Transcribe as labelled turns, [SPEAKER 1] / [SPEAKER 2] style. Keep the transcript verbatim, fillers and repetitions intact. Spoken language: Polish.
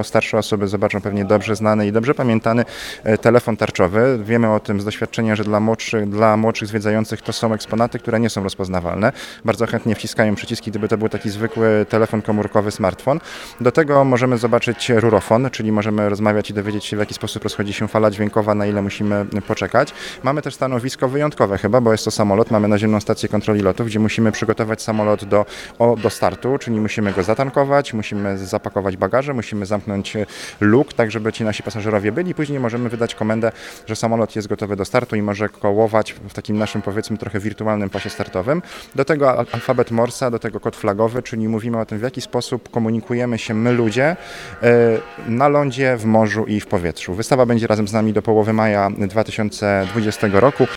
[SPEAKER 1] Państwo starsze osoby zobaczą pewnie dobrze znany i dobrze pamiętany telefon tarczowy. Wiemy o tym z doświadczenia, że dla młodszych, dla młodszych zwiedzających to są eksponaty, które nie są rozpoznawalne. Bardzo chętnie wciskają przyciski, gdyby to był taki zwykły telefon komórkowy, smartfon. Do tego możemy zobaczyć rurofon, czyli możemy rozmawiać i dowiedzieć się, w jaki sposób rozchodzi się fala dźwiękowa, na ile musimy poczekać. Mamy też stanowisko wyjątkowe chyba, bo jest to samolot. Mamy naziemną stację kontroli lotów, gdzie musimy przygotować samolot do, o, do startu, czyli musimy go zatankować, musimy zapakować bagaże, musimy zamknąć luk, tak żeby ci nasi pasażerowie byli. Później możemy wydać komendę, że samolot jest gotowy do startu i może kołować w takim naszym, powiedzmy, trochę wirtualnym pasie startowym. Do tego alfabet Morsa, do tego kod flagowy, czyli mówimy o tym, w jaki sposób komunikujemy się my ludzie na lądzie, w morzu i w powietrzu. Wystawa będzie razem z nami do połowy maja dwa tysiące dwudziestego roku.